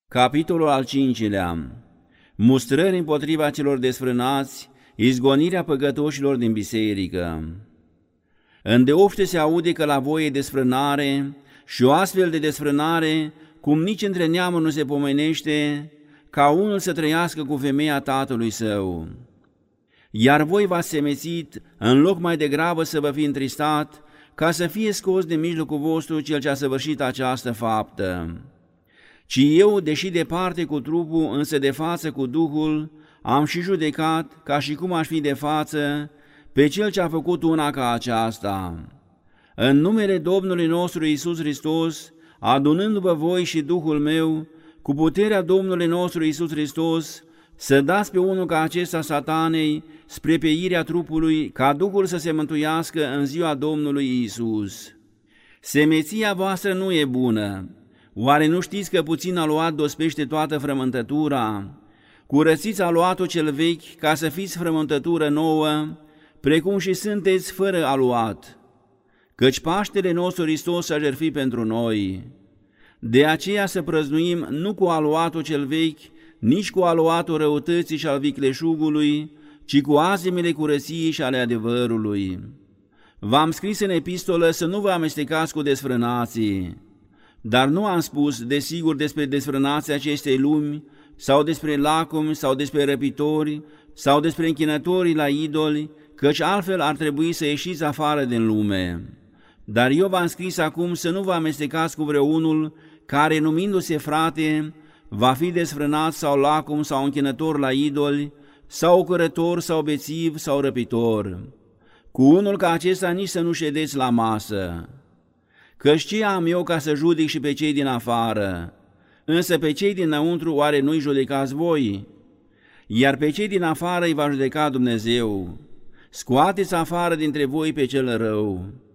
Capitolul al 5-lea. Mustrări împotriva celor desfrânați, izgonirea păcătoșilor din biserică. Îndeopște se aude că la voi e desfrânare și o astfel de desfrânare, cum nici între neamuri nu se pomenește, ca unul să trăiască cu femeia tatălui său. Iar voi v-ați semețit, în loc mai degrabă să vă fi întristat, ca să fie scos de mijlocul vostru cel ce a săvârșit această faptă. Ci eu, deși departe cu trupul, însă de față cu Duhul, am și judecat, ca și cum aș fi de față, pe cel ce a făcut una ca aceasta. În numele Domnului nostru Iisus Hristos, adunându-vă voi și Duhul meu, cu puterea Domnului nostru Iisus Hristos, să dați pe unul ca acesta satanei spre pieirea trupului, ca Duhul să se mântuiască în ziua Domnului Iisus. Semeția voastră nu e bună. Oare nu știți că puțin aluat dospește toată frământătura? Curățiți aluatul cel vechi ca să fiți frământătură nouă, precum și sunteți fără aluat, căci Paștele nostru Hristos s-a jertfit pentru noi. De aceea să prăznuim nu cu aluatul cel vechi, nici cu aluatul răutății și al vicleșugului, ci cu azimile curăției și ale adevărului. V-am scris în epistolă să nu vă amestecați cu desfrânații, dar nu am spus, desigur, despre desfrânații acestei lumi, sau despre lacumi, sau despre răpitori, sau despre închinătorii la idoli, căci altfel ar trebui să ieșiți afară din lume. Dar eu v-am scris acum să nu vă amestecați cu vreunul care, numindu-se frate, va fi desfrânat sau lacum sau închinător la idoli, sau ocărător sau bețiv sau răpitor. Cu unul ca acesta nici să nu ședeți la masă. Căci ce am eu ca să judec și pe cei din afară? Însă pe cei dinăuntru oare nu-i judecați voi? Iar pe cei din afară îi va judeca Dumnezeu. Scoateți afară dintre voi pe cel rău.